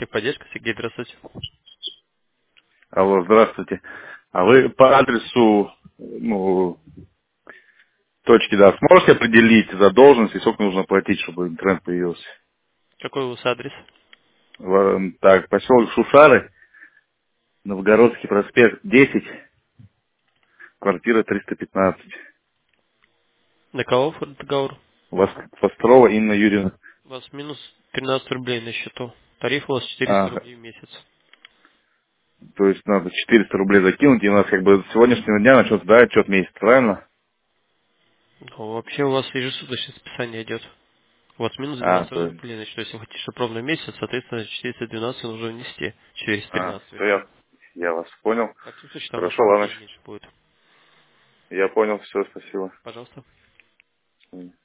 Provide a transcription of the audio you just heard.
Техподдержка, Сергей, здравствуйте. Алло, здравствуйте. А вы по адресу, точки, да, сможете определить задолженность и сколько нужно платить, чтобы интернет появился? Какой у вас адрес? Так, поселок Шушары, Новгородский проспект 10, квартира 315. На кого договор? Вострова Инна Юрьевна. У вас минус 13 рублей на счету. Тариф у вас 400 А, рублей в месяц. то есть надо 400 рублей закинуть, и у нас как бы с сегодняшнего дня начнется, да, отчет месяца, правильно? Ну, вообще у вас ежесуточное списание идет. У вас минус А, 12 то есть, рублей, значит, если вы хотите, чтобы ровно месяц, соответственно, 412 нужно внести. 413, все, вернее. я вас понял. Так, в случае там Хорошо, 8 ладно, рублей меньше будет. я понял, все, спасибо. Пожалуйста.